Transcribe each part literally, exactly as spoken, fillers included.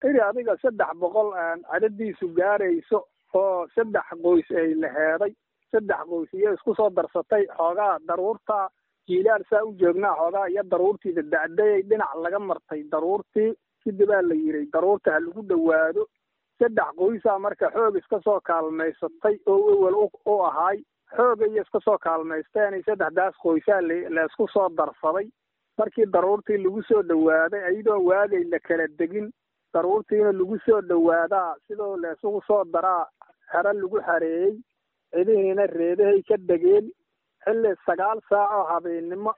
iri adiga saddex boqol aan cadadiisu gaarayso oo saddex qoys ay laheeday saddex qoys iyo isku soo darsatay xoogaa daruurta jiilaal saa u joognaa xoogaa iyo daruurtiida dacdayay dhinac laga martay daruurtii kadibaa la yidhi daruurta ha lagu dhowaado saddex qoysaa marka xoog iska soo kaalmaysatay oo ewel u ahaay xooga iyo iska soo kaalmaysteen saddexdaas qoysaa la isku soo darsaday markii daruurtii lagu soo dhowaaday ayadoo waagay la kala degin daruurtiina lagu soo dhowaadaa sidoo la isugu soo daraa xero lagu xareeyey cidihiina reedahay ka degeen xilli sagaal saac oo habeennimo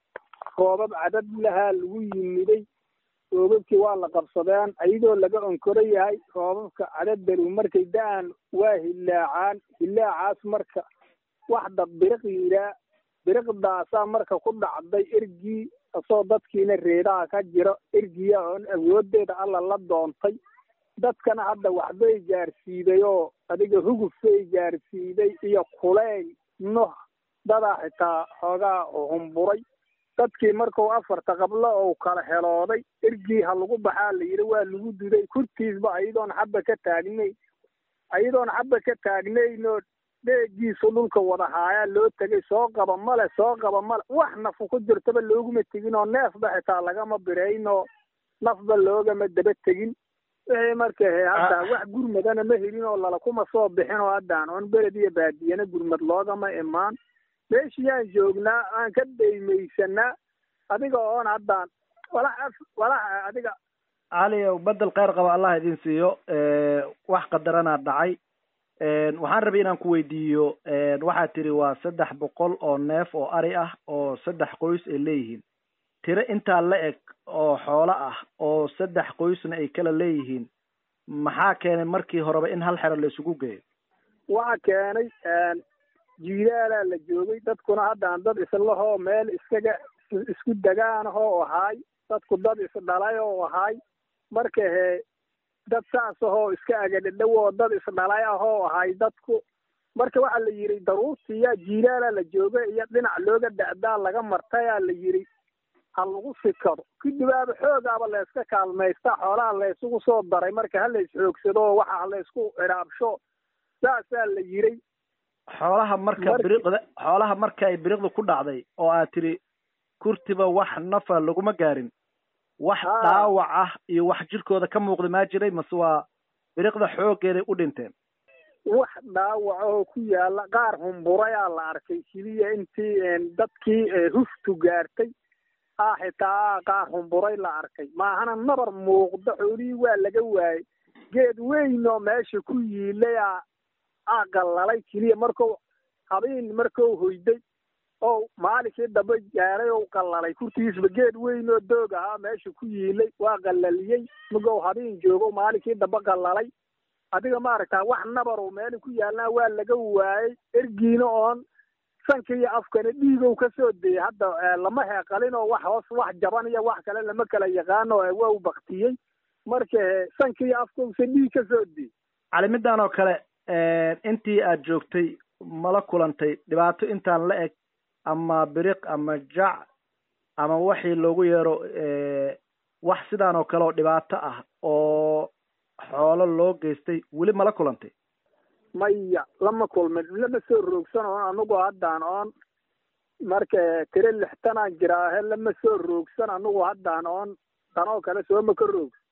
roobab cadad lahaa lagu yimiday roobabkii waa la qabsadeen ayadoo laga onkoro yahay roobabka cadaddalu markay da-aan waa hillaacaan hillaacaas marka waxda biriq yiraa biriqdaasaa marka ku dhacday ergii asoo dadkiina reedaha ka jiro ergiya oon awooddeeda alla la doontay dadkana hadda waxbay gaarsiiday oo adiga hugufbay gaarsiiday iyo kuleyl noh dadaa xitaa xoogaa humburay dadkii markuu afarta qablo ou kala helooday ergii ha lagu baxaa la yidhi waa lagu duday kurtiisba ayadoon xabba ka taagnay ayadoon xabba ka taagnaynoo dheegiisu dhulka wada haayaa loo tegay soo qaba male soo qaba male wax nafu ku jirtaba looguma tegin oo neefba xitaa lagama biraynoo nafba loogama daba tegin wixii marka he hadda wax gurmadana ma helin oo lala kuma soo bixin oo haddaan oon beled iyo baadiyana gurmad loogama imaan meeshii aan joognaa aan ka daymaysanaa adiga oon haddaan walax walax adiga cali bedel kheyr qaba allah idin siiyo wax qadaranaa dhacay waxaan rabay inaan ku weydiiyo waxaad tiri waa saddex boqol oo neef oo ari ah oo saddex qoys ay leeyihiin tiro intaa la eg oo xoolo ah oo saddex qoysna ay kala leeyihiin maxaa keenay markii horeba in hal xero la isugu geeyo waxa keenay jiilaalaa la joogay dadkuna haddaan dad islahoo meel iskaga isku degaanahoo ahaay dadku dad isdhalay oo ahaay marka he dad saas ahoo iska agadhadhow oo dad isdhalay ahoo ahay dadku marka waxaa la yidhi daruurtiiya jiilaalaa la joogay iyo dhinac looga da'daa laga martayaa la yidhi ha lagu sikado kadibaaba xoogaaba la iska kaalmaysta xoolaha la isugu soo daray marka ha la isxoogsado oo waxa la isku ciraabsho saasaa la yidhi xoolaha marka biriqda xoolaha marka ay biriqda ku dhacday oo aad tiri kurtiba wax nafa laguma gaarin wax dhaawac ah iyo wax jirkooda ka muuqda ma jiray mase waa biriqda xoogeeday u dhinteen wax dhaawac oo ku yaala qaar humburayaa la arkay keliya intii dadkii huftu gaartay ah xitaa qaar humburay la arkay maahana nabar muuqda xoolihii waa laga waayey geed weyn oo meesha ku yiilaya aqalalay keliya markuu habeen markuu hoyday oo maalinkii dambe gaaray oo qalalay kurtiisba geed weyn oo doog ahaa meesha ku yiilay waa qalaliyey markuu habeen joogo maalinkii dambe qalalay adiga maaragtaa wax nabar oo meel ku yaalnaa waa laga waayey ergiina oon sanka iyo afkana dhiigow ka soo dayay hadda lama heeqalin oo wax hoos wax jaban iyo wax kale lama kala yaqaano waa u baktiyey marka sanka iyo afkowsa dhiig ka soo dayay calimidan oo kale intii aad joogtay mala kulantay dhibaato intaan la eg ama biriq ama jac ama waxii loogu yeero wax sidaan oo kale oo dhibaato ah oo xoolo loo geystay weli mala kulantay maya lama kulmin lama soo roogsan oon anigu haddaan oon marka tiro lixtanaan jiraahe lama soo roogsan anigu haddaan oon tanoo kale sooma ka roogsan